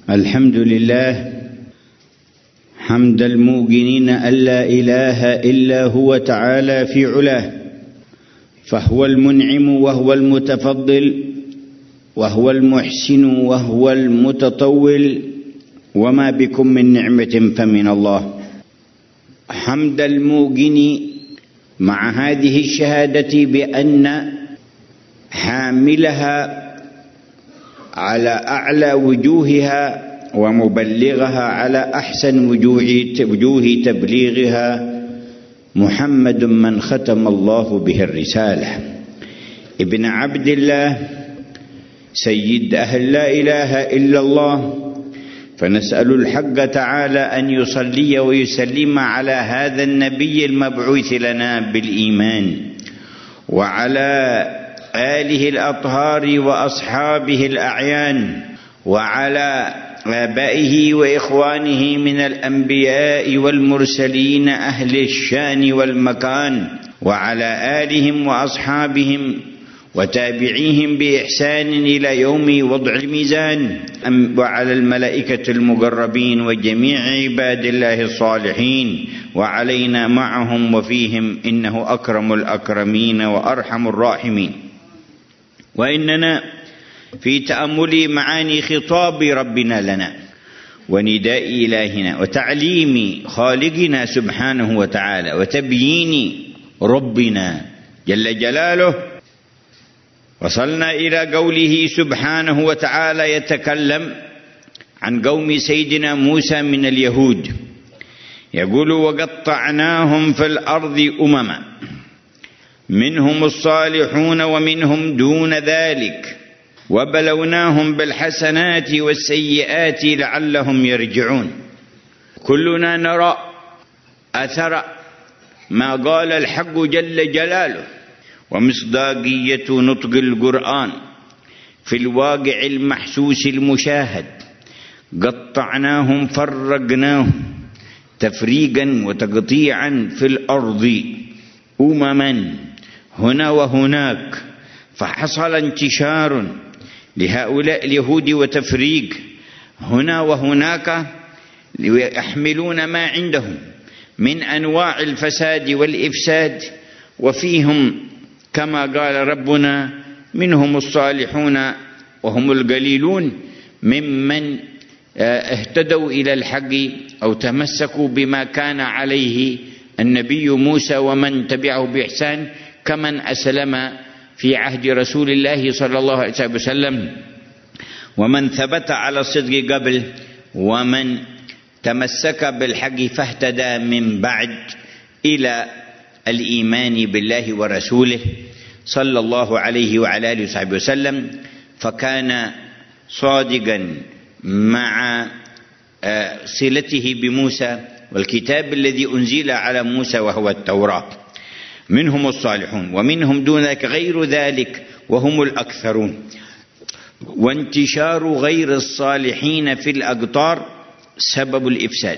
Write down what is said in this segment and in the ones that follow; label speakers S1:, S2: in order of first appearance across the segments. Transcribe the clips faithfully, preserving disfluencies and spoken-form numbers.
S1: الحمد لله حمد الموقنين أن لا إله إلا هو تعالى في علاه، فهو المنعم وهو المتفضل وهو المحسن وهو المتطول، وما بكم من نعمة فمن الله. حمد الموقن مع هذه الشهادة بأن حاملها على أعلى وجوهها ومبلغها على أحسن وجوه تبليغها محمد من ختم الله به الرسالة، ابن عبد الله سيد أهل لا إله إلا الله. فنسأل الحق تعالى أن يصلي ويسلم على هذا النبي المبعوث لنا بالإيمان، وعلى آله الأطهار وأصحابه الأعيان، وعلى آبائه وإخوانه من الأنبياء والمرسلين أهل الشان والمكان، وعلى آلهم وأصحابهم وتابعيهم بإحسان إلى يوم وضع الميزان، وعلى الملائكة المقربين وجميع عباد الله الصالحين، وعلينا معهم وفيهم، إنه أكرم الأكرمين وأرحم الراحمين. وإننا في تأمل معاني خطاب ربنا لنا ونداء إلهنا وتعليم خالقنا سبحانه وتعالى وتبيين ربنا جل جلاله، وصلنا إلى قوله سبحانه وتعالى يتكلم عن قوم سيدنا موسى من اليهود، يقول: وقطعناهم في الأرض أمما منهم الصالحون ومنهم دون ذلك وبلوناهم بالحسنات والسيئات لعلهم يرجعون. كلنا نرى أثر ما قال الحق جل جلاله ومصداقية نطق القرآن في الواقع المحسوس المشاهد. قطعناهم فرقناهم تفريقا وتقطيعا في الأرض أمما هنا وهناك، فحصل انتشار لهؤلاء اليهود وتفريق هنا وهناك، ليحملون ما عندهم من أنواع الفساد والإفساد، وفيهم كما قال ربنا منهم الصالحون وهم القليلون ممن اهتدوا إلى الحق أو تمسكوا بما كان عليه النبي موسى ومن تبعه بإحسان، كمن أسلم في عهد رسول الله صلى الله عليه وسلم، ومن ثبت على الصدق قبل، ومن تمسك بالحق فاهتدى من بعد إلى الإيمان بالله ورسوله صلى الله عليه وعلى آله وصحبه وسلم. فكان صادقا مع صلته بموسى والكتاب الذي أنزل على موسى وهو التوراة. منهم الصالحون ومنهم دون ذلك غير ذلك وهم الأكثرون. وانتشار غير الصالحين في الأقطار سبب الإفساد،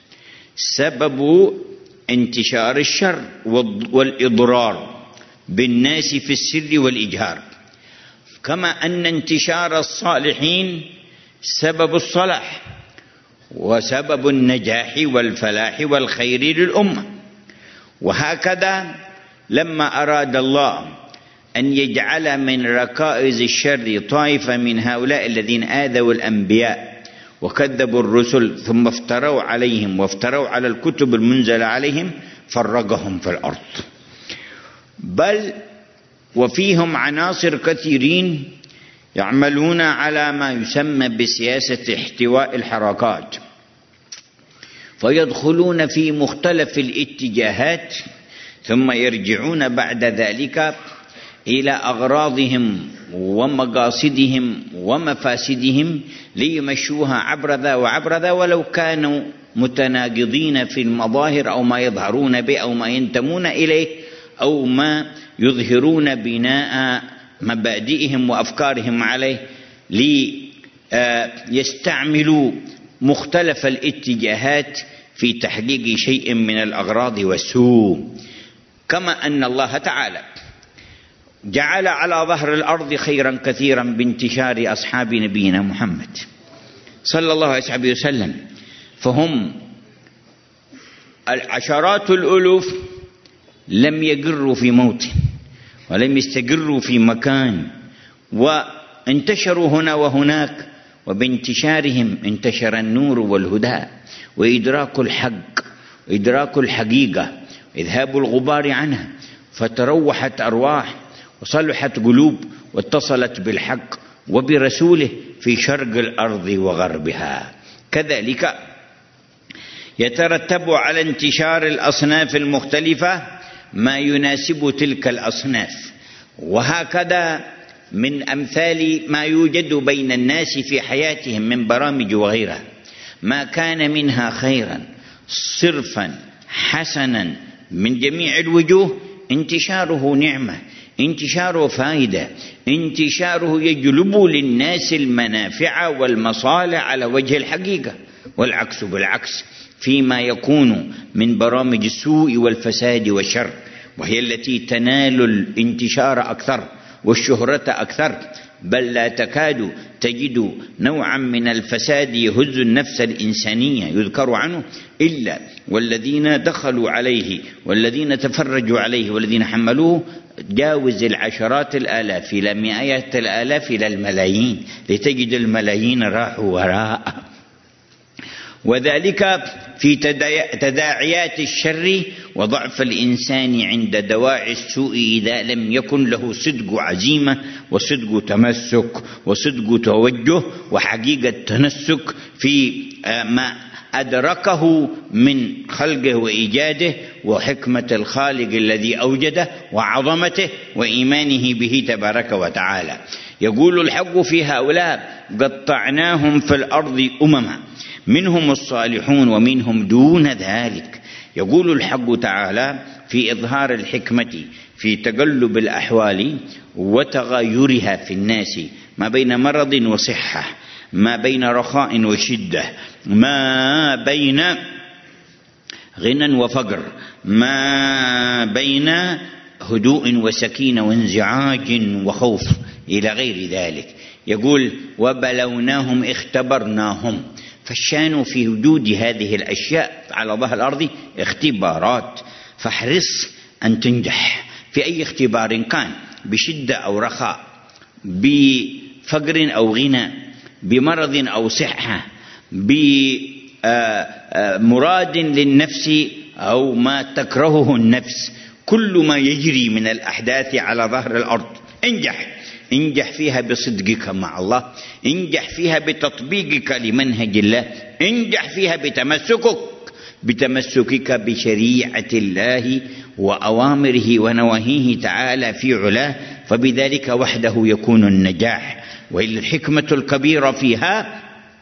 S1: سبب انتشار الشر والإضرار بالناس في السر والإجهار، كما أن انتشار الصالحين سبب الصلاح وسبب النجاح والفلاح والخير للأمة. وهكذا لما أراد الله أن يجعل من ركائز الشر طائفة من هؤلاء الذين آذوا الأنبياء وكذبوا الرسل ثم افتروا عليهم وافتروا على الكتب المنزلة عليهم، فرقهم في الأرض. بل وفيهم عناصر كثيرين يعملون على ما يسمى بسياسة احتواء الحركات، فيدخلون في مختلف الاتجاهات ثم يرجعون بعد ذلك إلى أغراضهم ومقاصدهم ومفاسدهم ليمشوها عبر ذا وعبر ذا، ولو كانوا متناقضين في المظاهر أو ما يظهرون به أو ما ينتمون إليه أو ما يظهرون بناء مبادئهم وأفكارهم عليه، ليستعملوا مختلف الاتجاهات في تحقيق شيء من الأغراض والسوء. كما أن الله تعالى جعل على ظهر الأرض خيرا كثيرا بانتشار أصحاب نبينا محمد صلى الله عليه وسلم، فهم العشرات الألوف لم يقروا في موطن ولم يستقروا في مكان، وانتشروا هنا وهناك، وبانتشارهم انتشر النور والهدى وإدراك الحق وإدراك الحقيقة، إذهاب الغبار عنها، فتروحت أرواح وصلحت قلوب واتصلت بالحق وبرسوله في شرق الأرض وغربها. كذلك يترتب على انتشار الأصناف المختلفة ما يناسب تلك الأصناف، وهكذا من أمثال ما يوجد بين الناس في حياتهم من برامج وغيرها، ما كان منها خيرا صرفا حسنا من جميع الوجوه انتشاره نعمة، انتشاره فائدة، انتشاره يجلب للناس المنافع والمصالح على وجه الحقيقة، والعكس بالعكس فيما يكون من برامج السوء والفساد والشر، وهي التي تنال الانتشار أكثر والشهرة أكثر، بل لا تكاد تجد نوعا من الفساد يهز النفس الإنسانية يذكر عنه إلا والذين دخلوا عليه والذين تفرجوا عليه والذين حملوه جاوز العشرات الآلاف إلى مئات الآلاف إلى الملايين، لتجد الملايين راحوا وراءه. وذلك في تداعيات الشر وضعف الإنسان عند دواعي السوء إذا لم يكن له صدق عزيمة وصدق تمسك وصدق توجه وحقيقة تنسك في ما أدركه من خلقه وإيجاده وحكمة الخالق الذي أوجده وعظمته وإيمانه به تبارك وتعالى. يقول الحق في هؤلاء قطعناهم في الأرض أمما منهم الصالحون ومنهم دون ذلك. يقول الحق تعالى في إظهار الحكمة في تقلب الأحوال وتغيرها في الناس، ما بين مرض وصحة، ما بين رخاء وشدة، ما بين غنى وفقر، ما بين هدوء وسكينة وانزعاج وخوف إلى غير ذلك. يقول وبلوناهم اختبرناهم، فالشان في وجود هذه الأشياء على ظهر الأرض اختبارات، فاحرص أن تنجح في أي اختبار كان، بشدة أو رخاء، بفقر أو غنى، بمرض أو صحة، بمراد للنفس أو ما تكرهه النفس، كل ما يجري من الأحداث على ظهر الأرض انجح. انجح فيها بصدقك مع الله، انجح فيها بتطبيقك لمنهج الله، انجح فيها بتمسكك بتمسكك بشريعة الله وأوامره ونواهيه تعالى في علاه، فبذلك وحده يكون النجاح. والحكمة الكبيرة فيها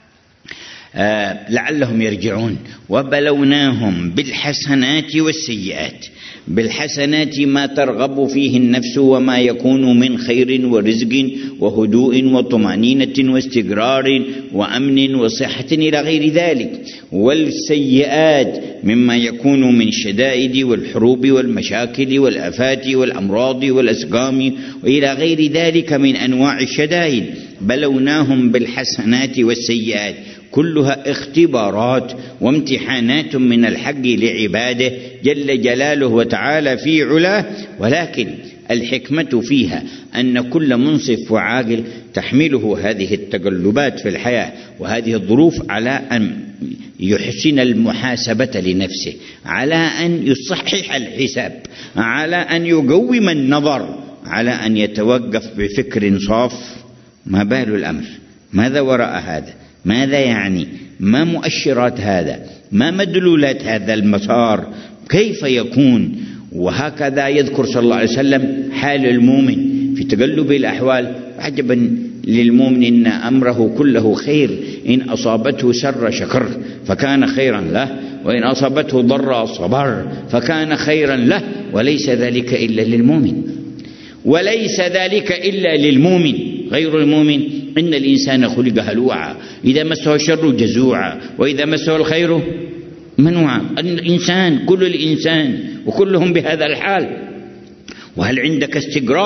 S1: آه لعلهم يرجعون. وبلوناهم بالحسنات والسيئات، بالحسنات ما ترغب فيه النفس وما يكون من خير ورزق وهدوء وطمأنينة واستقرار وأمن وصحة إلى غير ذلك، والسيئات مما يكون من شدائد والحروب والمشاكل والآفات والأمراض والأسقام وإلى غير ذلك من أنواع الشدائد. بلوناهم بالحسنات والسيئات، كلها اختبارات وامتحانات من الحق لعباده جل جلاله وتعالى في علاه. ولكن الحكمة فيها أن كل منصف وعاقل تحمله هذه التقلبات في الحياة وهذه الظروف على أن يحسن المحاسبة لنفسه، على أن يصحح الحساب، على أن يقوم النظر، على أن يتوقف بفكر صاف. ما بال الأمر؟ ماذا وراء هذا؟ ماذا يعني؟ ما مؤشرات هذا؟ ما مدلولات هذا المسار؟ كيف يكون؟ وهكذا يذكر صلى الله عليه وسلم حال المؤمن في تقلب الأحوال. عجبا للمؤمن إن أمره كله خير، إن أصابته سر شكر فكان خيرا له، وإن أصابته ضر صبر فكان خيرا له، وليس ذلك إلا للمؤمن، وليس ذلك إلا للمؤمن. غير المؤمن إن الإنسان خلق هلوعا، إذا مسه الشر جزوعا وإذا مسه الخير منوعا. الإنسان كل الإنسان وكلهم بهذا الحال. وهل عندك استقراء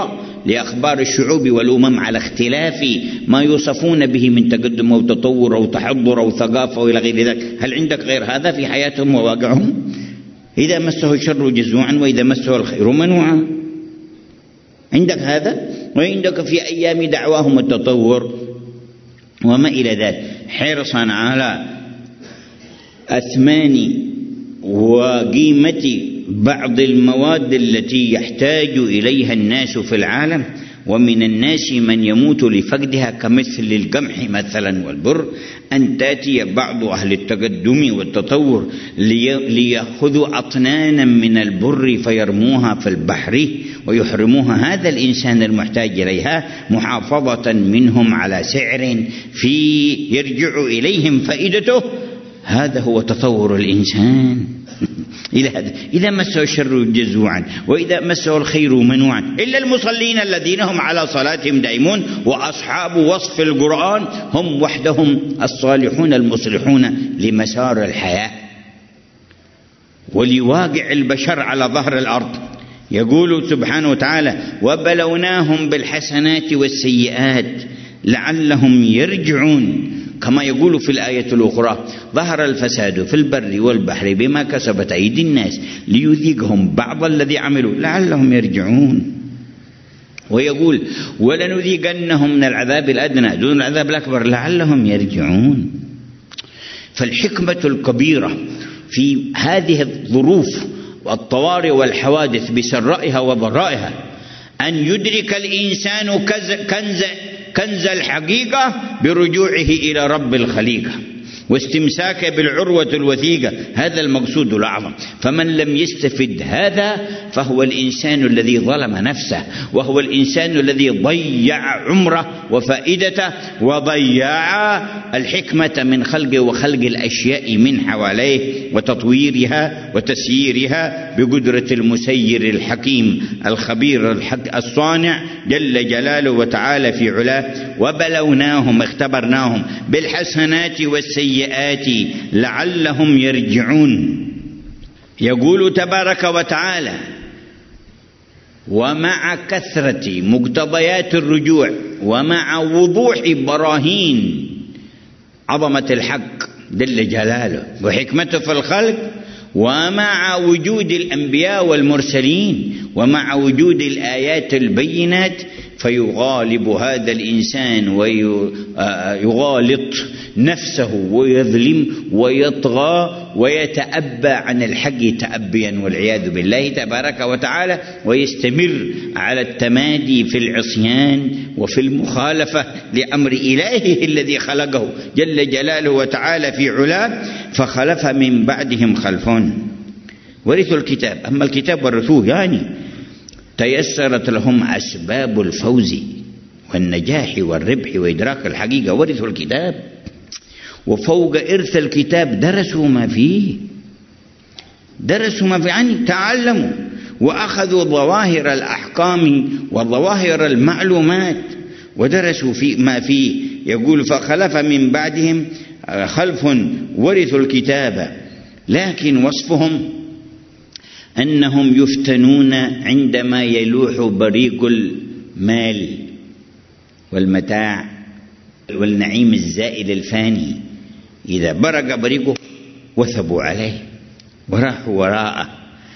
S1: لأخبار الشعوب والأمم على اختلاف ما يوصفون به من تقدم أو تطور أو تحضر أو ثقافة وإلى غير ذلك. هل عندك غير هذا في حياتهم وواقعهم؟ إذا مسه الشر جزوعا وإذا مسه الخير منوعا. عندك هذا؟ وعندك في أيام دعواهم التطور وما إلى ذلك، حرصا على أثمان وقيمة بعض المواد التي يحتاج إليها الناس في العالم، ومن الناس من يموت لفقدها كمثل القمح مثلا والبر، أن تأتي بعض أهل التقدم والتطور ليأخذوا أطنانا من البر فيرموها في البحر ويحرموها هذا الإنسان المحتاج إليها محافظة منهم على سعر في يرجع إليهم فائدته. هذا هو تطور الإنسان إلى هذا. إذا مسه الشر جزوعا وإذا مسه الخير منوعا، إلا المصلين الذين هم على صلاتهم دائمون، وأصحاب وصف القرآن هم وحدهم الصالحون المصلحون لمسار الحياة ولواقع البشر على ظهر الأرض. يقول سبحانه وتعالى: وبلوناهم بالحسنات والسيئات لعلهم يرجعون. كما يقول في الآية الأخرى: ظهر الفساد في البر والبحر بما كسبت أيدي الناس ليذيقهم بعض الذي عملوا لعلهم يرجعون. ويقول: ولنذيقنهم من العذاب الأدنى دون العذاب الأكبر لعلهم يرجعون. فالحكمة الكبيرة في هذه الظروف والطوارئ والحوادث بسرائها وضرائها أن يدرك الإنسان كنز كنز الحقيقة برجوعه إلى رب الخليقة واستمساك بالعروة الوثيقة. هذا المقصود الأعظم. فمن لم يستفد هذا فهو الإنسان الذي ظلم نفسه، وهو الإنسان الذي ضيع عمره وفائدته، وضيع الحكمة من خلق وخلق الأشياء من حواليه وتطويرها وتسييرها بقدرة المسير الحكيم الخبير الحق الصانع جل جلاله وتعالى في علاه. وبلوناهم اختبرناهم بالحسنات والسيئات لعلهم يرجعون. يقول تبارك وتعالى: ومع كثرة مقتضيات الرجوع ومع وضوح براهين عظمة الحق جل جلاله وحكمته في الخلق، ومع وجود الأنبياء والمرسلين، ومع وجود الآيات البينات، فيغالب هذا الإنسان ويغالط نفسه ويظلم ويطغى ويتأبى عن الحق تأبيا والعياذ بالله تبارك وتعالى، ويستمر على التمادي في العصيان وفي المخالفة لأمر إلهه الذي خلقه جل جلاله وتعالى في علاه. فخلف من بعدهم خلفون ورثوا الكتاب. أما الكتاب ورثوه يعني تيسرت لهم أسباب الفوز والنجاح والربح وإدراك الحقيقة، ورثوا الكتاب. وفوق إرث الكتاب درسوا ما فيه، درسوا ما فيه يعني تعلموا وأخذوا ظواهر الأحكام وظواهر المعلومات ودرسوا في ما فيه. يقول: فخلف من بعدهم خلف ورثوا الكتاب، لكن وصفهم أنهم يفتنون عندما يلوح بريق المال والمتاع والنعيم الزائل الفاني. إذا برق بريقه وثبوا عليه وراحوا وراءه.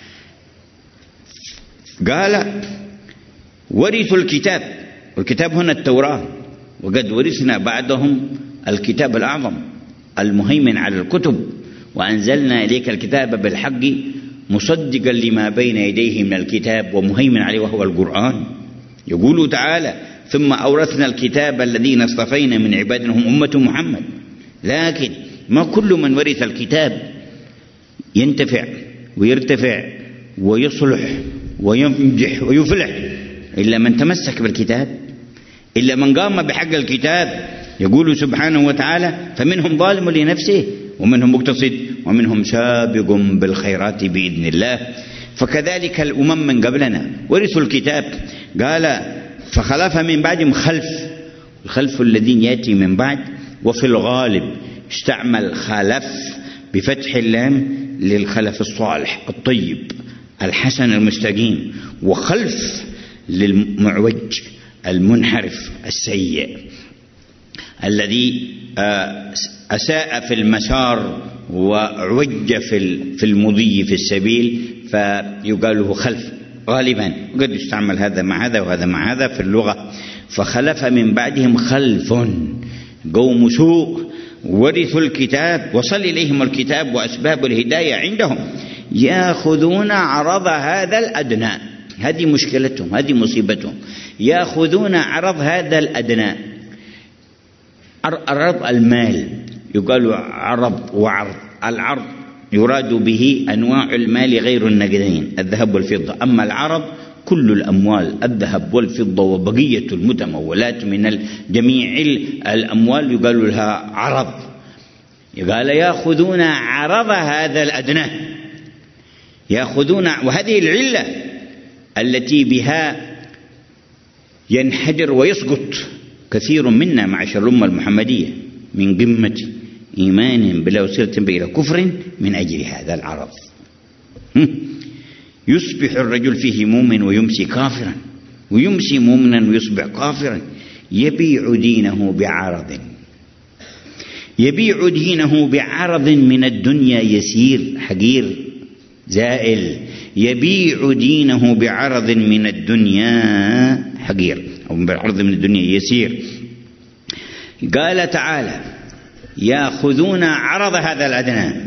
S1: قال: ورثوا الكتاب، والكتاب هنا التوراة، وقد ورثنا بعدهم الكتاب الأعظم المهيمن على الكتب، وأنزلنا إليك الكتاب بالحق مصدقا لما بين يديه من الكتاب ومهيمن عليه وهو القرآن. يقول تعالى: ثم أورثنا الكتاب الذين اصطفينا من عبادنا هم أمة محمد. لكن ما كل من ورث الكتاب ينتفع ويرتفع ويصلح وينجح ويفلح إلا من تمسك بالكتاب، إلا من قام بحق الكتاب. يقول سبحانه وتعالى: فمنهم ظالم لنفسه ومنهم مقتصد ومنهم سابق بالخيرات بإذن الله. فكذلك الأمم من قبلنا ورثوا الكتاب. قال: فخلف من بعدهم خلف، الخلف الذين يأتي من بعد. وفي الغالب استعمل خلف بفتح اللام للخلف الصالح الطيب الحسن المستقيم، وخلف للمعوج المنحرف السيء الذي أساء في المسار وعوج في المضي في السبيل، فيقال له خلف غالبا، قد يستعمل هذا مع هذا وهذا مع هذا في اللغة. فخلف من بعدهم خلف قوم سوء ورثوا الكتاب، وصل إليهم الكتاب وأسباب الهداية عندهم، يأخذون عرض هذا الأدنى. هذه مشكلتهم، هذه مصيبتهم، يأخذون عرض هذا الأدنى. عرض المال يقال عرض وعرض. العرض يراد به أنواع المال غير النقدين، الذهب والفضة. أما العرض كل الأموال، الذهب والفضة وبقية المتمولات من جميع الأموال يقال لها عرض. يقال يأخذون عرض هذا الأدنى، يأخذون. وهذه العلة التي بها ينحدر ويسقط كثير منا معشر الأمة المحمدية من قمة إيمان بلا وسيلة إلى كفر من أجل هذا العرض. يصبح الرجل فيه مؤمن ويمسي كافرا، ويمسي مؤمنا ويصبح كافرا، يبيع دينه بعرض، يبيع دينه بعرض من الدنيا يسير حقير زائل، يبيع دينه بعرض من الدنيا حقير أو بعرض من الدنيا يسير. قال تعالى يأخذون عرض هذا الأدنى،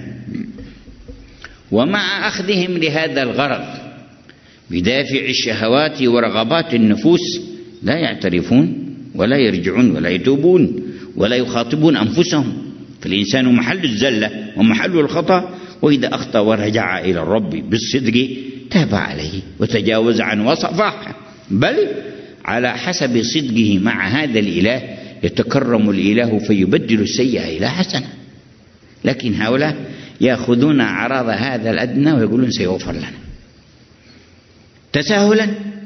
S1: ومع أخذهم لهذا الغرض بدافع الشهوات ورغبات النفوس لا يعترفون ولا يرجعون ولا يتوبون ولا يخاطبون أنفسهم. فالإنسان محل الزلة ومحل الخطأ، وإذا أخطأ ورجع إلى الرب بالصدق تاب عليه وتجاوز عنه وصفح، بل على حسب صدقه مع هذا الإله يتكرم الإله فيبدل السيئة إلى حسنة. لكن هؤلاء يأخذون عرض هذا الأدنى ويقولون سيغفر لنا، تساهلا،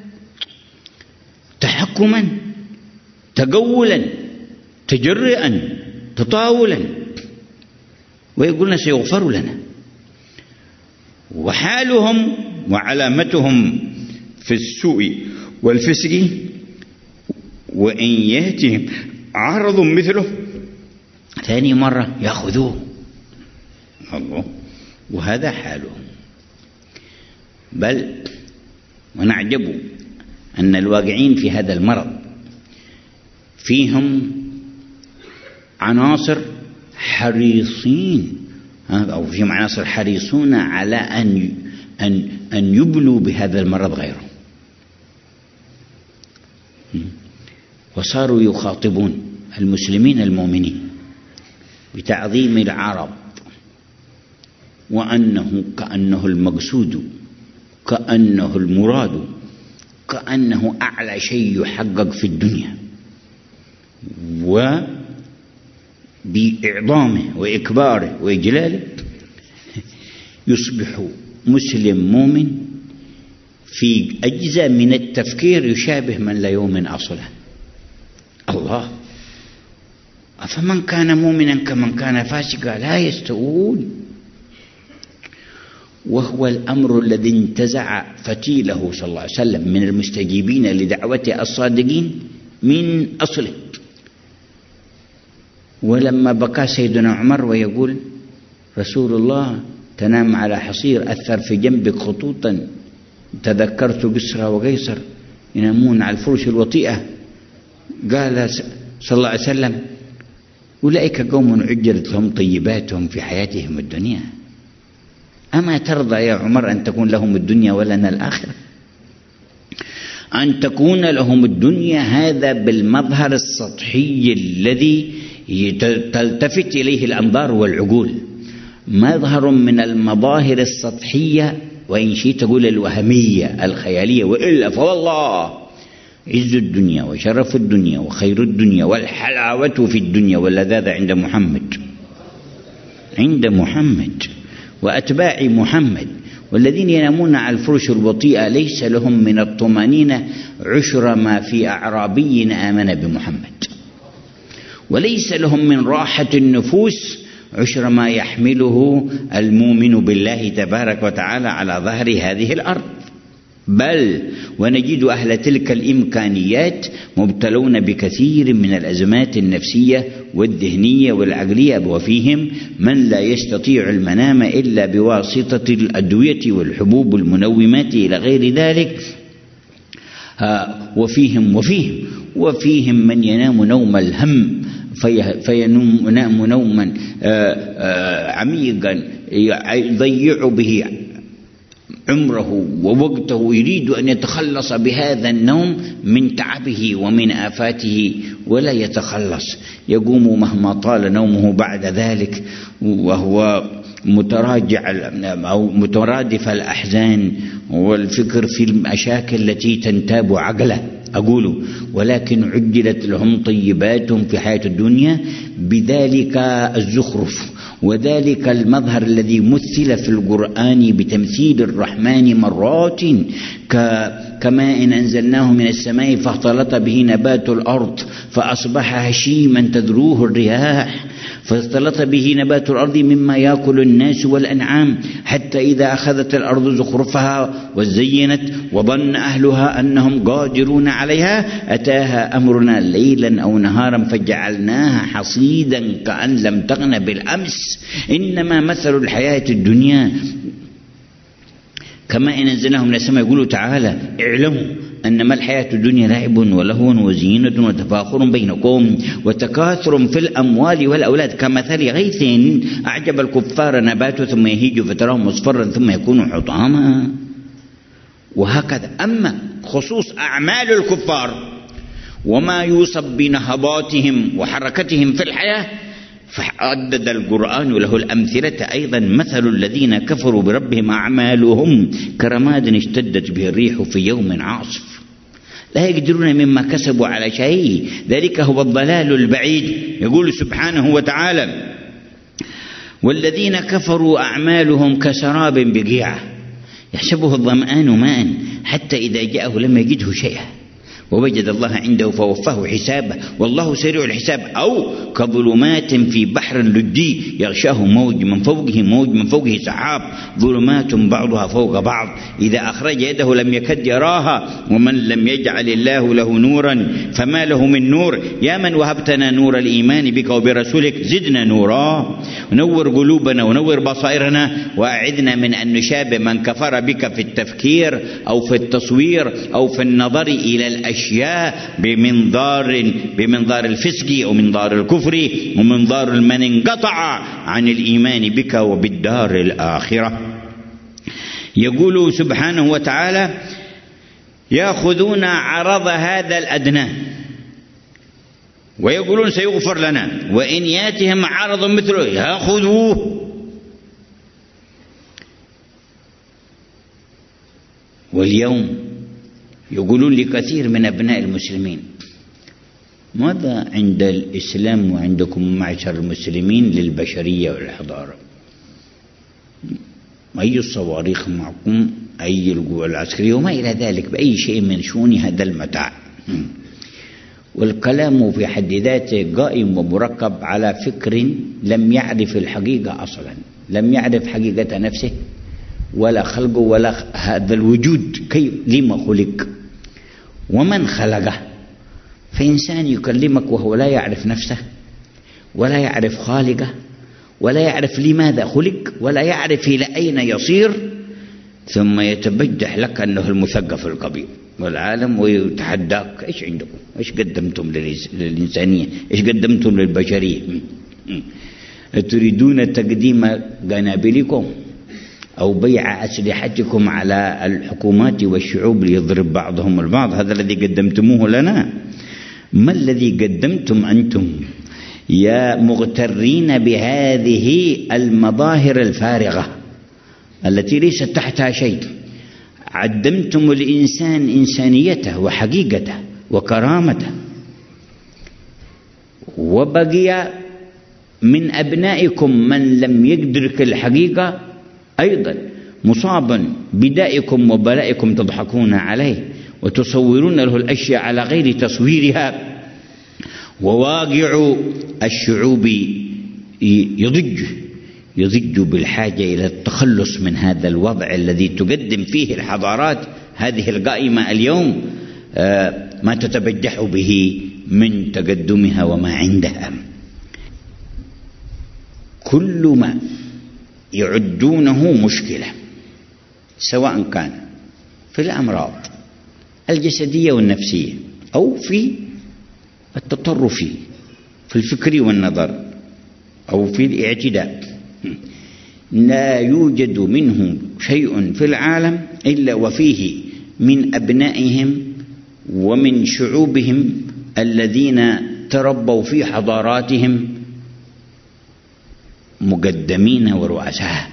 S1: تحكما، تقولا، تجرئا، تطاولا، ويقولون سيغفر لنا. وحالهم وعلامتهم في السوء والفسق، وإن يأتهم عرض مثله ثاني مرة يأخذوه الله. وهذا حالهم. بل ونعجب أن الواقعين في هذا المرض فيهم عناصر حريصين، أو فيهم عناصر حريصون على أن أن أن يبلوا بهذا المرض غيره، وصاروا يخاطبون المسلمين المؤمنين بتعظيم العرب، وأنه كأنه المقصود، كأنه المراد، كأنه أعلى شيء يحقق في الدنيا، وبإعظامه وإكباره وإجلاله يصبح مسلم مؤمن في أجزاء من التفكير يشابه من لا يؤمن أصلا. الله، أفمن كان مؤمنا كمن كان فاسقا لا يستوون. وهو الأمر الذي انتزع فتيله صلى الله عليه وسلم من المستجيبين لدعوته الصادقين من أصله. ولما بكى سيدنا عمر ويقول رسول الله تنام على حصير أثر في جنبك خطوطا، تذكرت قسرى وقيصر ينامون على الفرش الوطيئة، قال صلى الله عليه وسلم أولئك قوم عجلت لهم طيباتهم في حياتهم الدنيا، أما ترضى يا عمر أن تكون لهم الدنيا ولنا الآخرة؟ أن تكون لهم الدنيا هذا بالمظهر السطحي الذي تلتفت إليه الأنظار والعقول، مظهر من المظاهر السطحية، وإن شئت تقول الوهمية الخيالية، وإلا فوالله عز الدنيا وشرف الدنيا وخير الدنيا والحلاوة في الدنيا واللذاذة عند محمد، عند محمد وأتباع محمد. والذين ينامون على الفرش الوطيئة ليس لهم من الطمأنينة عشر ما في أعرابي آمن بمحمد، وليس لهم من راحة النفوس عشر ما يحمله المؤمن بالله تبارك وتعالى على ظهر هذه الأرض. بل ونجد أهل تلك الإمكانيات مبتلون بكثير من الأزمات النفسية والذهنية والعقلية، وفيهم من لا يستطيع المنام إلا بواسطة الأدوية والحبوب والمنومات إلى غير ذلك. وفيهم وفيهم وفيهم من ينام نوم الهم فينام نوما عميقا يضيع به عمره ووقته، يريد أن يتخلص بهذا النوم من تعبه ومن آفاته ولا يتخلص، يقوم مهما طال نومه بعد ذلك وهو متراجع أو مترادف الأحزان والفكر في المشاكل التي تنتاب عقله. أقول ولكن عجلت لهم طيباتهم في حياة الدنيا بذلك الزخرف وذلك المظهر الذي مثل في القرآن بتمثيل الرحمن مرات كماء إن أنزلناه من السماء فاختلط به نبات الأرض فأصبح هشيما تذروه الرياح، فاختلط به نبات الأرض مما يأكل الناس والأنعام حتى إذا أخذت الأرض زخرفها وزينت وظن أهلها أنهم قادرون عليها أتاها أمرنا ليلا أو نهارا فجعلناها حصيدا كأن لم تغن بالأمس. إنما مثل الحياة الدنيا كما إن أنزلناه من السماء. يقول تعالى اعلموا أنما الحياة الدنيا لعب ولهو وزينة وتفاخر بينكم وتكاثر في الأموال والأولاد كمثل غيث أعجب الكفار نباته ثم يهيج فتراه مصفرا ثم يكون حطاما، وهكذا. أما خصوص أعمال الكفار وما يوصف بنهضاتهم وحركتهم في الحياة فعدد القرآن له الأمثلة أيضا. مثل الذين كفروا بربهم أعمالهم كرماد اشتدت به الريح في يوم عاصف لا يقدرون مما كسبوا على شيء، ذلك هو الضلال البعيد. يقول سبحانه وتعالى والذين كفروا أعمالهم كسراب بقيعة يحسبه الظمآن ماء حتى إذا جاءه لم يجده شيئا ووجد الله عنده فوفاه حسابه والله سريع الحساب. أو كظلمات في بحر لجي يغشاه موج من فوقه موج من فوقه سحاب ظلمات بعضها فوق بعض إذا أخرج يده لم يكد يراها ومن لم يجعل الله له نورا فما له من نور. يا من وهبتنا نور الإيمان بك وبرسولك زدنا نورا ونور قلوبنا ونور بصائرنا وأعذنا من أن نشابه من كفر بك في التفكير أو في التصوير أو في النظر إلى الأشياء أشياء بمنظار بمنظار الفسق أو منظار الكفر ومنظار من انقطع عن الإيمان بك وبالدار الآخرة. يقول سبحانه وتعالى يأخذون عرض هذا الأدنى ويقولون سيغفر لنا وإن ياتهم عرض مثله يأخذوه. واليوم يقولون لكثير من أبناء المسلمين ماذا عند الإسلام وعندكم معشر المسلمين للبشرية والحضارة؟ أي الصواريخ معكم، أي القوى العسكرية وما إلى ذلك بأي شيء من شؤون هذا المتاع. والكلام في حد ذاته قائم ومركب على فكر لم يعرف الحقيقة أصلا، لم يعرف حقيقة نفسه ولا خلقه ولا هذا الوجود كيف لما خلق ومن خلقه. فإنسان يكلمك وهو لا يعرف نفسه ولا يعرف خالقه ولا يعرف لماذا خلق ولا يعرف إلى أين يصير، ثم يتبجح لك أنه المثقف الكبير والعالم ويتحداك إيش عندكم، إيش قدمتم للإنسانية، إيش قدمتم للبشرية. تريدون تقديم قنابلكم أو بيع أسلحتكم على الحكومات والشعوب ليضرب بعضهم البعض، هذا الذي قدمتموه لنا. ما الذي قدمتم أنتم يا مغترين بهذه المظاهر الفارغة التي ليست تحتها شيء؟ عدمتم الإنسان إنسانيته وحقيقته وكرامته، وبقي من أبنائكم من لم يدرك الحقيقة أيضا مصابا بدائكم وبلائكم تضحكون عليه وتصورون له الأشياء على غير تصويرها. وواقع الشعوب يضج يضج بالحاجة إلى التخلص من هذا الوضع الذي تقدم فيه الحضارات هذه القائمة اليوم ما تتبجح به من تقدمها وما عندها. كل ما يعدونه مشكلة، سواء كان في الأمراض الجسدية والنفسية أو في التطرف في الفكر والنظر أو في الاعتداء، لا يوجد منه شيء في العالم إلا وفيه من أبنائهم ومن شعوبهم الذين تربوا في حضاراتهم مقدمين ورؤساء،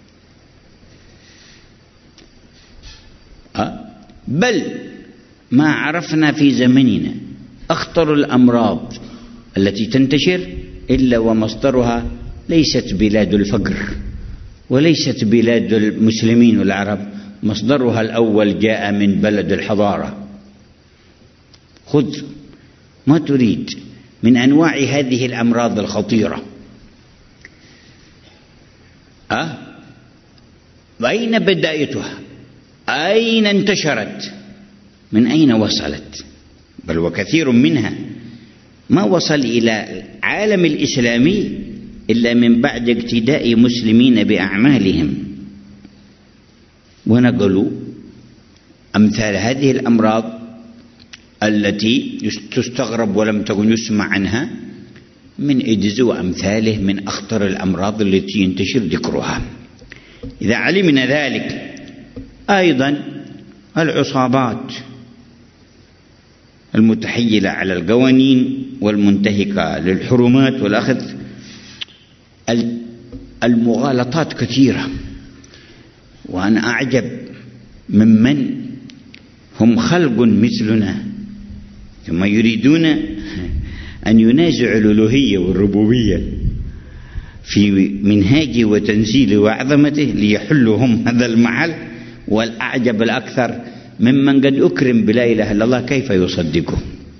S1: بل ما عرفنا في زمننا أخطر الأمراض التي تنتشر إلا ومصدرها ليست بلاد الفقر وليست بلاد المسلمين والعرب، مصدرها الأول جاء من بلد الحضارة. خذ ما تريد من أنواع هذه الأمراض الخطيرة، أه؟ أين بدايتها؟ أين انتشرت؟ من أين وصلت؟ بل وكثير منها ما وصل إلى العالم الإسلامي إلا من بعد اقتداء مسلمين بأعمالهم، ونقلوا أمثال هذه الأمراض التي تستغرب ولم تكن يسمع عنها من إيدز وأمثاله من أخطر الأمراض التي ينتشر ذكرها. إذا علمنا ذلك، أيضا العصابات المتحيلة على القوانين والمنتهكة للحرمات والأخذ، المغالطات كثيرة، وأنا أعجب ممن هم خلق مثلنا ثم يريدون أن ينازعوا الألوهية والربوبية في منهاجه وتنزيله وعظمته ليحلوا هم هذا المحل. والأعجب الأكثر ممن قد أكرم بلا إله إلا الله كيف يصدقه،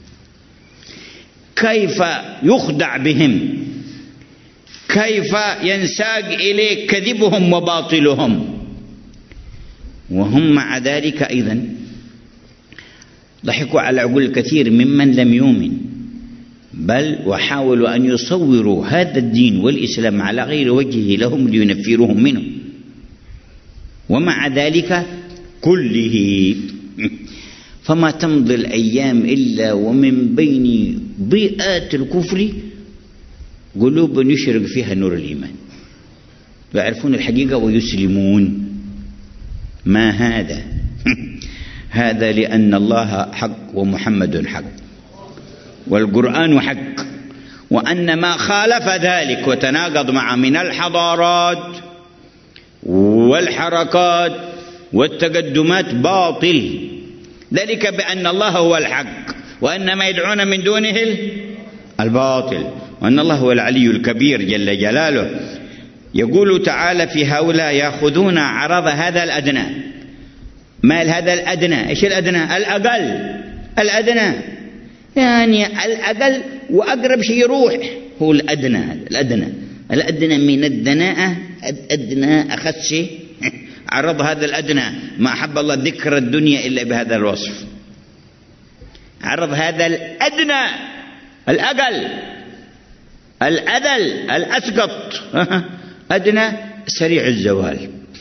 S1: كيف يخدع بهم، كيف ينساق إليه كذبهم وباطلهم، وهم مع ذلك أيضا ضحكوا على عقول كثير ممن لم يؤمن، بل وحاولوا أن يصوروا هذا الدين والإسلام على غير وجهه لهم لينفروهم منه. ومع ذلك كله فما تمضي الأيام إلا ومن بين بيئات الكفر قلوب يشرق فيها نور الإيمان، يعرفون الحقيقة ويسلمون. ما هذا؟ هذا لأن الله حق ومحمد حق والقرآن حق، وأن ما خالف ذلك وتناقض مع من الحضارات والحركات والتقدمات باطل، ذلك بأن الله هو الحق وأن ما يدعون من دونه الباطل، وأن الله هو العلي الكبير جل جلاله. يقول تعالى في هؤلاء يأخذون عرض هذا الأدنى. مال هذا الأدنى؟ إيش الأدنى؟ الأقل، الأدنى يعني الأقل وأقرب شيء يروح هو الأدنى. الأدنى الأدنى من الدناءة، الأدنى أخذ شيء عرض هذا الأدنى. ما أحب الله ذكر الدنيا إلا بهذا الوصف، عرض هذا الأدنى الأقل الأذل الأسقط أدنى سريع الزوال.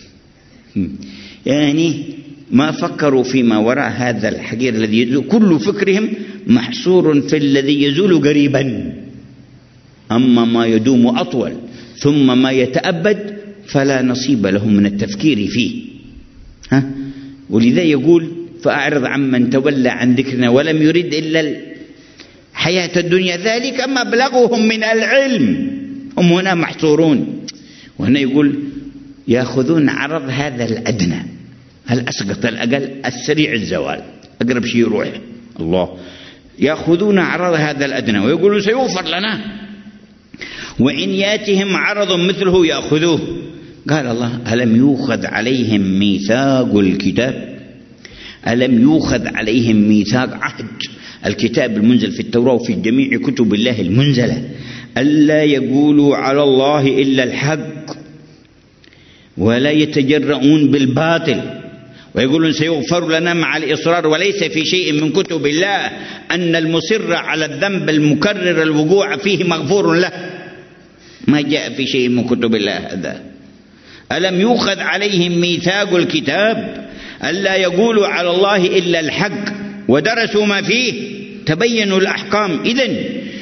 S1: يعني ما فكروا فيما وراء هذا الحقير الذي يزول، كل فكرهم محصور في الذي يزول قريبا، أما ما يدوم أطول ثم ما يتأبد فلا نصيب لهم من التفكير فيه. ها؟ ولذا يقول فأعرض عمن تولى عن ذكرنا ولم يرد إلا الحياة الدنيا، ذلك مبلغهم من العلم، هم هنا محصورون. وهنا يقول يأخذون عرض هذا الأدنى الأسقط الأقل السريع الزوال، أقرب شيء يروح. الله يأخذون عرض هذا الأدنى ويقولون سيغفر لنا، وإن ياتهم عرض مثله يأخذوه. قال الله ألم يؤخذ عليهم ميثاق الكتاب؟ ألم يؤخذ عليهم ميثاق عهد الكتاب المنزل في التوراة وفي جميع كتب الله المنزلة ألا يقولوا على الله إلا الحق ولا يتجرؤون بالباطل ويقولون سيغفر لنا مع الإصرار، وليس في شيء من كتب الله أن المصر على الذنب المكرر الوقوع فيه مغفور له، ما جاء في شيء من كتب الله هذا. ألم يؤخذ عليهم ميثاق الكتاب ألا يقولوا على الله إلا الحق ودرسوا ما فيه تبينوا الأحكام. إذن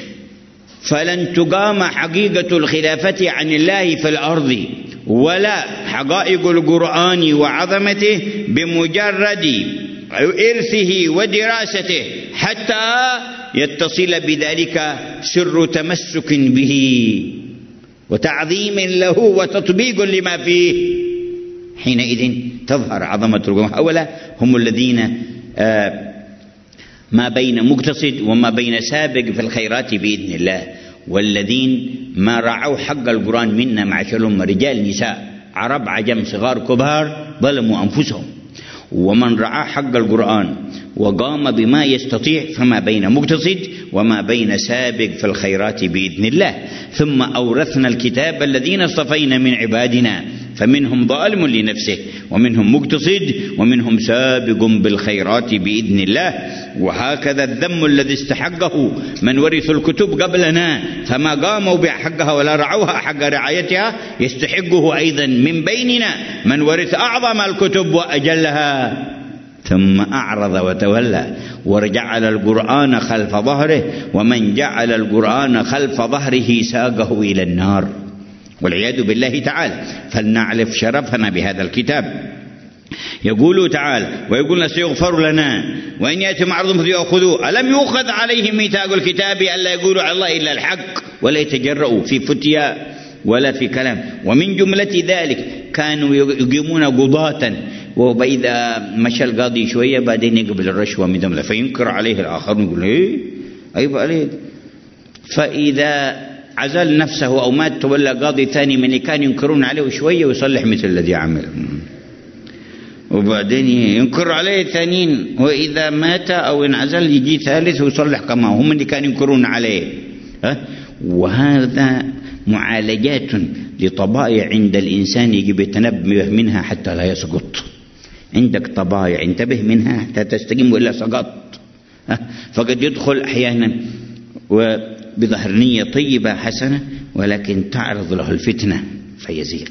S1: فلن تقام حقيقة الخلافة عن الله في الأرض ولا حقائق القرآن وعظمته بمجرد إرثه ودراسته حتى يتصل بذلك سر تمسك به وتعظيم له وتطبيق لما فيه. حينئذ تظهر عظمة القرآن. هؤلاء هم الذين آه ما بين مقتصد وما بين سابق في الخيرات بإذن الله، والذين ما رعوا حق القرآن منا معشرهم رجال نساء عرب عجم صغار كبار ظلموا أنفسهم. ومن رعى حق القرآن وقام بما يستطيع فما بين مقتصد وما بين سابق في الخيرات بإذن الله. ثم أورثنا الكتاب الذين اصطفينا من عبادنا فمنهم ظالم لنفسه ومنهم مقتصد ومنهم سابق بالخيرات بإذن الله. وهكذا الذم الذي استحقه من ورثوا الكتب قبلنا فما قاموا بحقها ولا رعوها حق رعايتها يستحقه أيضا من بيننا من ورث أعظم الكتب وأجلها ثم أعرض وتولى وجعل القرآن خلف ظهره، ومن جعل القرآن خلف ظهره ساقه إلى النار والعياذ بالله تعالى. فلنعرف شرفنا بهذا الكتاب. يقول تعالى ويقولون سيغفر لنا وإن يأتي معرض فليأخذوه. ألم يؤخذ عليهم ميثاق الكتاب ألا يقولوا على الله إلا الحق ولا يتجرؤوا في فتيا ولا في كلام. ومن جملة ذلك كانوا يقيمون قضاة، وإذا مشى القاضي شوية بعدين يقبل الرشوة من دمله فينكر عليه الآخر ويقول إيه عيب عليك. فإذا عزل نفسه أو مات تولى قاضي ثاني من اللي كان ينكرون عليه شوية ويصلح مثل الذي عمل، وبعدين ينكر عليه الثانيين، وإذا مات أو انعزل يجي ثالث ويصلح كما هم اللي كانوا ينكرون عليه. ها؟ وهذا معالجات لطبائع عند الإنسان يجب يتنبه منها حتى لا يسقط. عندك طبائع انتبه منها حتى تستقيم وإلا سقط. فقد يدخل أحيانا وبظهر نية طيبة حسنة ولكن تعرض له الفتنة فيزيغ.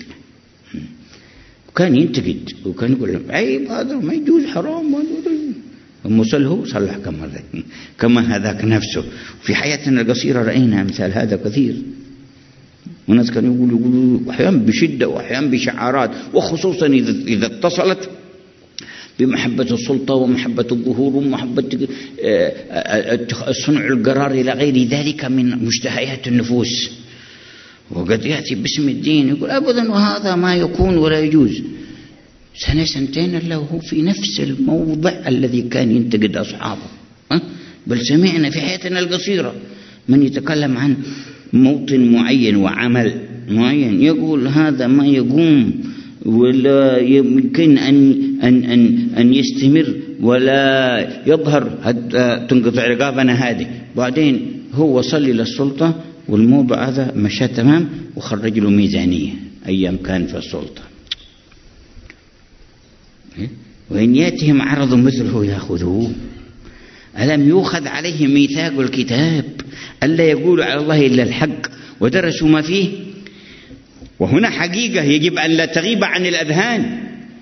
S1: وكان ينتقد وكان يقول عيب هذا ما يجوز حرام، المصله صلح كما ذاك كما هذاك نفسه. في حياتنا القصيرة رأينا أمثال هذا كثير، وناس كانوا يقولوا يقولوا أحيانا بشدة وأحيانا بشعارات، وخصوصا إذا إذا اتصلت بمحبة السلطة ومحبة الظهور ومحبة صنع القرار إلى غير ذلك من مشتهيات النفوس. وقد يأتي باسم الدين يقول أبدا وهذا ما يكون ولا يجوز. سنة سنتين له هو في نفس الموضع الذي كان ينتقد أصحابه. بل سمعنا في حياتنا القصيرة من يتكلم عن موطن معين وعمل معين يقول هذا ما يقوم ولا يمكن أن أن أن أن يستمر ولا يظهر حتى تنقطع رقابنا هذه. بعدين هو وصل إلى السلطة والموضوع هذا مشى تمام وخرج له ميزانية أيام كان في السلطة. وإن يأتهم عرض مثله يأخذوه. ألم يؤخذ عليهم ميثاق الكتاب ألا يقولوا على الله إلا الحق ودرسوا ما فيه. وهنا حقيقة يجب أن لا تغيب عن الأذهان.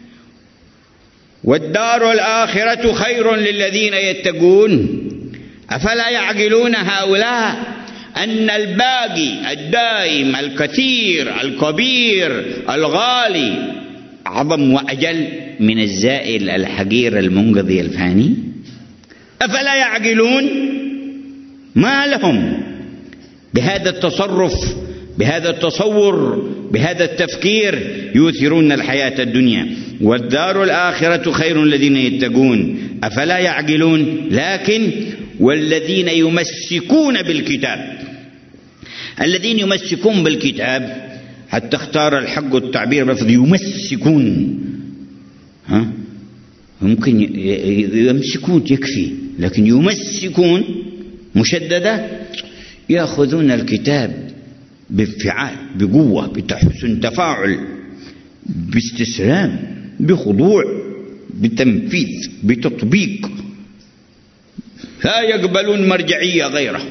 S1: والدار الآخرة خير للذين يتقون أفلا يعقلون هؤلاء أن الباقي الدائم الكثير الكبير الغالي أعظم وأجل من الزائل الحقير المنقضي الفاني. أفلا يعقلون؟ ما لهم بهذا التصرف بهذا التصور بهذا التفكير يؤثرون الحياة الدنيا. والدار الآخرة خير الذين يتقون أفلا يعقلون. لكن والذين يمسكون بالكتاب الذين يمسكون بالكتاب حتى اختار الحق التعبير بلفظ يمسكون. ها ممكن يمسكون يكفي، لكن يمسكون مشددة يأخذون الكتاب بانفعال بقوة بتحسن تفاعل باستسلام بخضوع بتنفيذ بتطبيق، لا يقبلون مرجعية غيره.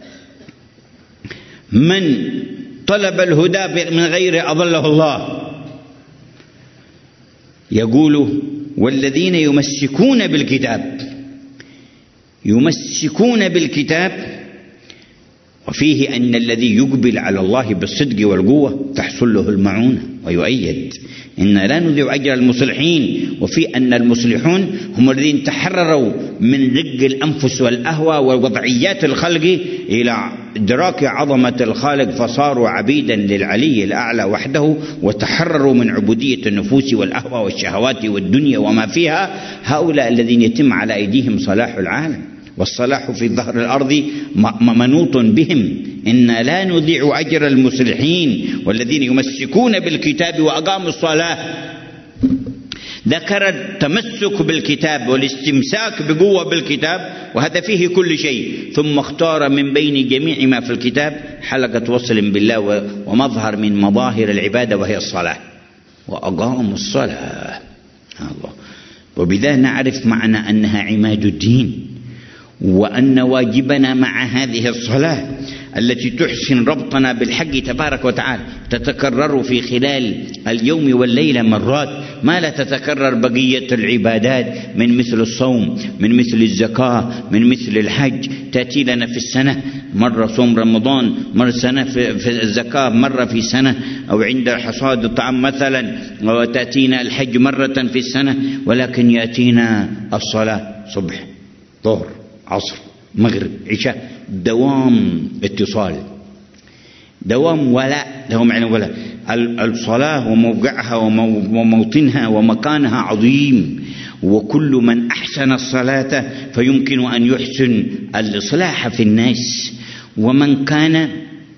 S1: من طلب الهدى من غير أضله الله. يقول والذين يمسكون بالكتاب، يمسكون بالكتاب، وفيه أن الذي يقبل على الله بالصدق والقوة تحصل له المعونة ويؤيد. إن لا نضيع أجر المصلحين، وفي أن المصلحون هم الذين تحرروا من رق الأنفس والأهوى ووضعيات الخلق إلى إدراك عظمة الخالق، فصاروا عبيدا للعلي الأعلى وحده، وتحرروا من عبودية النفوس والأهوى والشهوات والدنيا وما فيها. هؤلاء الذين يتم على أيديهم صلاح العالم، والصلاح في ظهر الأرض منوط بهم. إنا لا نضيع أجر المصلحين والذين يمسكون بالكتاب وأقاموا الصلاة. ذكر التمسك بالكتاب والاستمساك بقوة بالكتاب، وهذا فيه كل شيء، ثم اختار من بين جميع ما في الكتاب حلقة وصل بالله ومظهر من مظاهر العبادة وهي الصلاة، وأقاموا الصلاة. الله. وبذا نعرف معنى أنها عماد الدين، وأن واجبنا مع هذه الصلاة التي تحسن ربطنا بالحق تبارك وتعالى، تتكرر في خلال اليوم والليلة مرات ما لا تتكرر بقية العبادات، من مثل الصوم، من مثل الزكاة، من مثل الحج. تأتي لنا في السنة مرة صوم رمضان، مرة سنة في الزكاة، مرة في سنة، أو عند حصاد الطعام مثلا، وتأتينا الحج مرة في السنة. ولكن يأتينا الصلاة صبح ظهر عصر مغرب عشاء، دوام اتصال، دوام ولاء، له معنى ولاء. الصلاة وموقعها وموطنها ومكانها عظيم، وكل من أحسن الصلاة فيمكن أن يحسن الإصلاح في الناس. ومن كان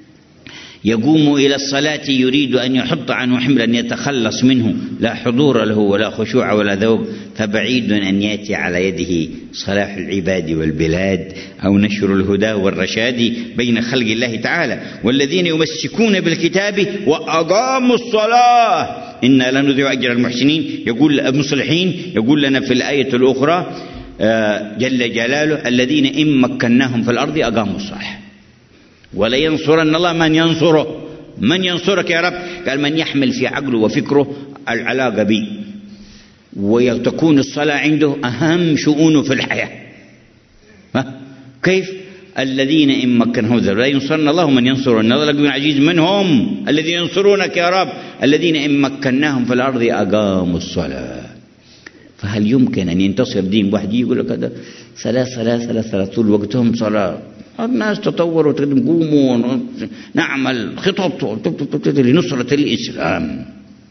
S1: يقوم إلى الصلاة يريد أن يحط عنه حملا يتخلص منه، لا حضور له ولا خشوع ولا ذوق، فبعيد أن يأتي على يده صلاح العباد والبلاد أو نشر الهدى والرشاد بين خلق الله تعالى. والذين يمسكون بالكتاب وأقاموا الصلاة إنا لا نضيع أجر المحسنين. يقول المصلحين، يقول لنا في الآية الأخرى جل جلاله الذين إن مكناهم في الأرض أقاموا الصلاة ولا ينصرن الله من ينصره. من ينصرك يا رب؟ قال من يحمل في عقله وفكره العلاقة بي، وتكون الصلاة عنده أهم شؤونه في الحياة. ها؟ كيف؟ الذين إن مكنهم لا ينصرن الله من ينصرن الله لقوي عزيز. من هم الذين ينصرونك يا رب؟ الذين إن مكناهم في الأرض أقاموا الصلاة. فهل يمكن أن ينتصر دين واحد يقول لك هذا صلاة صلاة صلاة صلاة طول وقتهم صلاة؟ الناس تطوروا، قوموا نعمل خطط لنصرة الإسلام.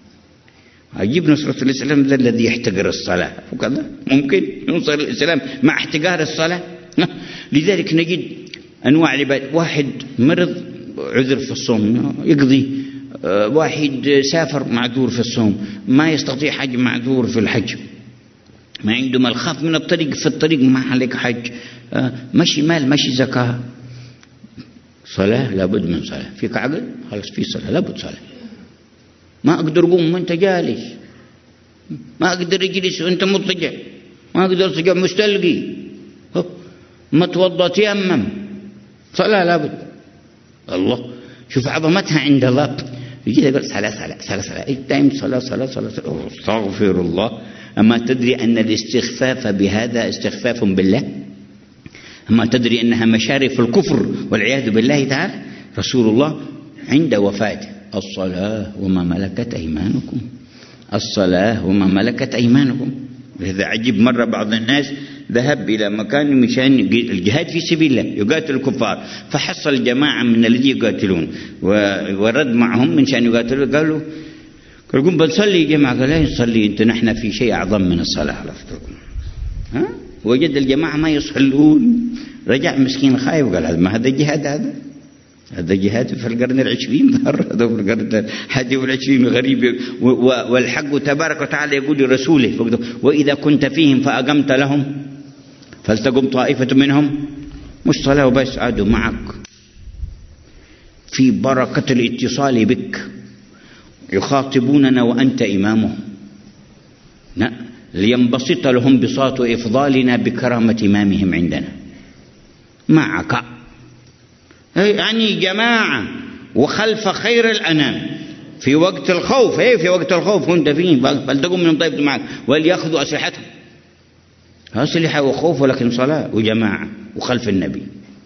S1: أجيب نصرة الإسلام ذا الذي يحتقر الصلاة وكذا؟ ممكن ينصر الإسلام مع احتقار الصلاة؟ لذلك نجد أنواع العباد. واحد مرض عذر في الصوم يقضي، واحد سافر معذور في الصوم، ما يستطيع حج معذور في الحج، ما عنده مال خاف من الطريق، في الطريق ما عليك حج، مشي مال مشي زكاة. صلاة لابد من صلاة. فيك عقل خلاص في صلاة، لابد صلاة. ما أقدر أقوم وأنت جالس، ما أقدر أجلس وأنت مضطجع، ما أقدر أرتجع مستلقي، ما توضأ تيمم، صلاة لابد. الله شوف عظمتها عند الله. يجي يقول صلاة صلاة صلاة صلاة إيه دائم صلاة صلاة صلاة. استغفر الله. أما تدري أن الاستخفاف بهذا استخفاف بالله؟ أما تدري أنها مشارف الكفر والعياذ بالله تعالى؟ رسول الله عند وفاته الصلاة وما ملكت أيمانكم، الصلاة وما ملكت أيمانكم. لذا عجب مرة بعض الناس ذهب إلى مكان مشان الجهاد في سبيل الله يقاتل الكفار، فحصل جماعة من الذين يقاتلون ورد معهم من شان يقاتلوا، قالوا قالوا بنصلي يا جماعة. قال لا نصلي أنت، نحن في شيء أعظم من الصلاة. ها؟ وجد الجماعة ما يصلون، رجع مسكين خايف وقال هذا ما هذا جهاد، هذا هذا جهاد في القرن العشرين، ظهر هذا في القرن الحادي والعشرين غريب. والحق تبارك وتعالى يقول لرسوله وإذا كنت فيهم فأقمت لهم فلتقم طائفة منهم، مش صلاة وبس، عادوا معك في بركة الاتصال بك، يخاطبوننا وأنت إمامهم. لينبسط لهم بساط إفضالنا بكرامة إمامهم عندنا معك، يعني جماعة وخلف خير الأنام في وقت الخوف. ايه في وقت الخوف كنت فيه فلتقم منهم طائفة معك وليأخذوا أسلحتهم، أسلحة وخوف ولكن صلاة وجماعة وخلف النبي.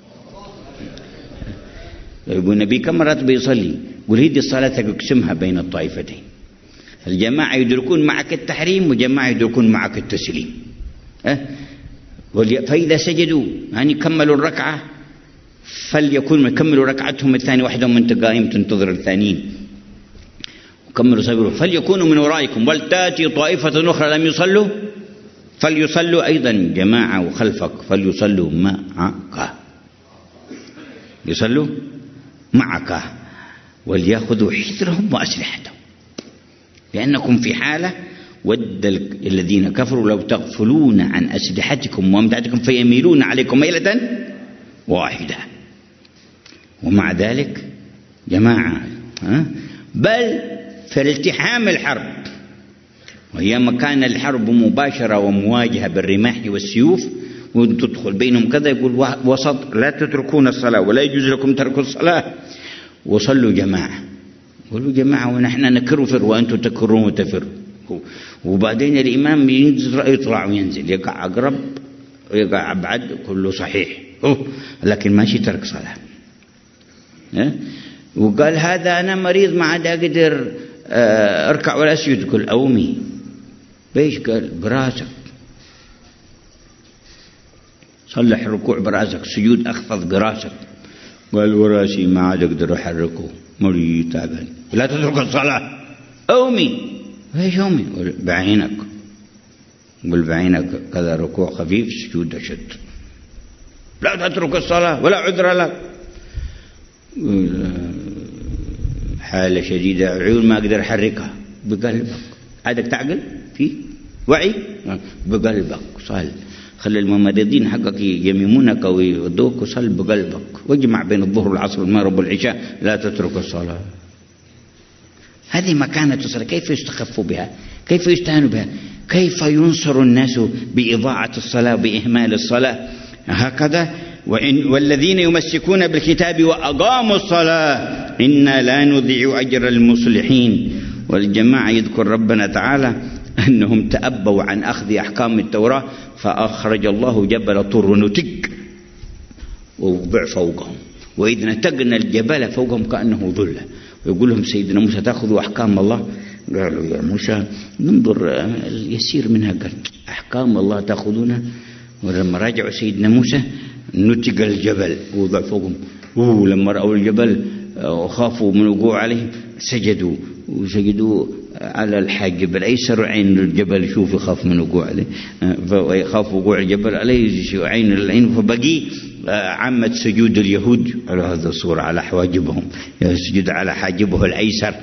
S1: يقول النبي كم مرات بيصلي؟ يقول هذه الصلاة تقسمها بين الطائفتين، الجماعة يدركون معك التحريم وجماعة يدركون معك التسليم. أه؟ فإذا سجدوا يعني كملوا الركعة فليكون كملوا ركعتهم الثانية وحدهم من قائم تنتظر الثانيين وكملوا صبروا فليكونوا من ورائكم ولتأتي طائفة أخرى لم يصلوا فليصلوا أيضا جماعة وخلفك فليصلوا معك، يصلوا معك وليأخذوا حذرهم وأسلحتهم، لأنكم في حالة ود الذين كفروا لو تغفلون عن أسلحتكم وأمتعتكم فيميلون عليكم ميلة واحدة. ومع ذلك جماعة بل في التحام الحرب وهي مكان الحرب مباشرة ومواجهة بالرماح والسيوف وتدخل بينهم كذا، يقول وسط لا تتركون الصلاة ولا يجوز لكم ترك الصلاة وصلوا جماعة. قولوا جماعة ونحن نكرفر وأنتم تكرون وتفروا. وبعدين الإمام يطلع وينزل، يقع أقرب ويقع أبعد كله صحيح لكن ماشي ترك صلاة. وقال هذا أنا مريض ما عاد أقدر أركع ولا أسجد. قل أومي بيش؟ قال براسك، صلح الركوع براسك، سجود أخفض براسك. قال وراسي ما عاد أقدر أحركه مريض تعبان. لا تترك الصلاة أومي. ايش أومي؟ بعينك. قل بعينك كذا ركوع خفيف سجود أشد. لا تترك الصلاة ولا عذر لك. حالة شديدة عيون ما أقدر أحركها بقلبك. عادك تعقل فيه وعي بقلبك صال. خلي الممرضين حقك يميمونك ويودوك وصل بقلبك واجمع بين الظهر والعصر والمغرب والعشاء. لا تترك الصلاة. هذه مكانة الصلاة. كيف يستخف بها؟ كيف يستهان بها؟ كيف ينصر الناس بإضاعة الصلاة بإهمال الصلاة؟ هكذا وإن والذين يمسكون بالكتاب وأقاموا الصلاة إنا لا نضيع أجر المصلحين. والجماعة يذكر ربنا تعالى أنهم تأبوا عن أخذ أحكام التوراة فأخرج الله جبل طور نتج ووضع فوقهم وإذ نتقنا الجبل فوقهم كأنه ظلة. ويقول لهم سيدنا موسى تأخذوا أحكام الله؟ قالوا يا موسى ننظر اليسير منها. قال أحكام الله تأخذونها؟ ولما راجعوا سيدنا موسى نتج الجبل ووضع فوقهم. ولما رأوا الجبل وخافوا من وقوع عليه سجدوا وسجدوا على الحاجب الأيسر عين الجبل. شوف يخاف من وقوع عليه فيخاف وقوع الجبل عليه عين العين. فبقي عامة سجود اليهود على هذا الصورة على حواجبهم يسجد على حاجبه الأيسر.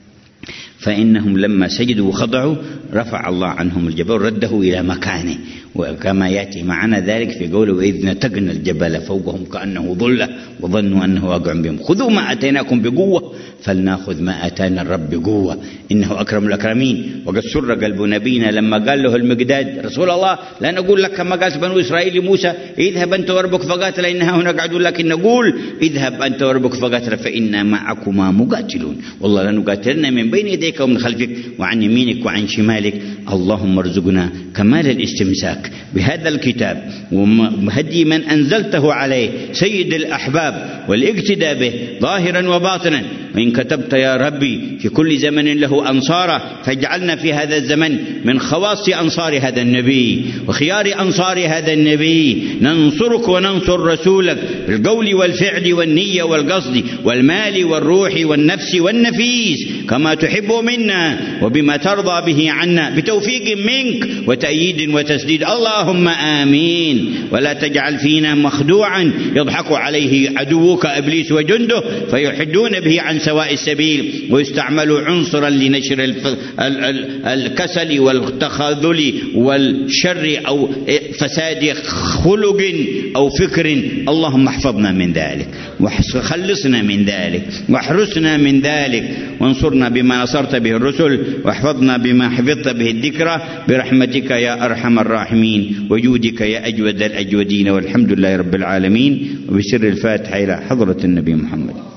S1: فإنهم لما سجدوا وخضعوا رفع الله عنهم الجبل رده إلى مكانه. وكما يأتي معنا ذلك في قوله وإذ نتقنا الجبل فوقهم كأنه ظلة وظنوا أنه واقع بهم خذوا ما أتيناكم بقوة فلنأخذ ما أتانا الرب بقوة إنه أكرم الأكرمين. وقد سر قلب نبينا لما قال له المقداد رسول الله لا نقول لك كما قال بنو إسرائيل لموسى اذهب أنت وربك فقاتل إنها هنا قعدوا، لكن نقول اذهب أنت وربك فقاتل فإنا معكما مقاتلون والله لنقاتلنا من بين يديك ومن خلفك وعن يمينك وعن شمالك. اللهم ارزقنا كمال الاستمساك بهذا الكتاب وهدي من أنزلته عليه سيد الأحباب والاقتداء به ظاهرا وباطنا. وإن كتبت يا ربي في كل زمن له أنصارا فاجعلنا في هذا الزمن من خواص أنصار هذا النبي وخيار أنصار هذا النبي. ننصرك وننصر رسولك بالقول والفعل والنية والقصد والمال والروح والنفس والنفيس كما تحب منا وبما ترضى به عنا بتوفيق منك وتأييد وتسديد. اللهم آمين. ولا تجعل فينا مخدوعا يضحك عليه عدوك إبليس وجنده فيحدون به عن سواء السبيل، ويستعملوا عنصرا لنشر الكسل والتخاذل والشر أو فساد خلق أو فكر. اللهم احفظنا من ذلك، وخلصنا من ذلك، واحرسنا من ذلك، وانصرنا بما نصرت به الرسل، واحفظنا بما حفظت به الذكرى، برحمتك يا أرحم الراحمين، وجودك يا أجود الأجودين، والحمد لله رب العالمين. وبسر الفاتحة إلى حضرة النبي محمد.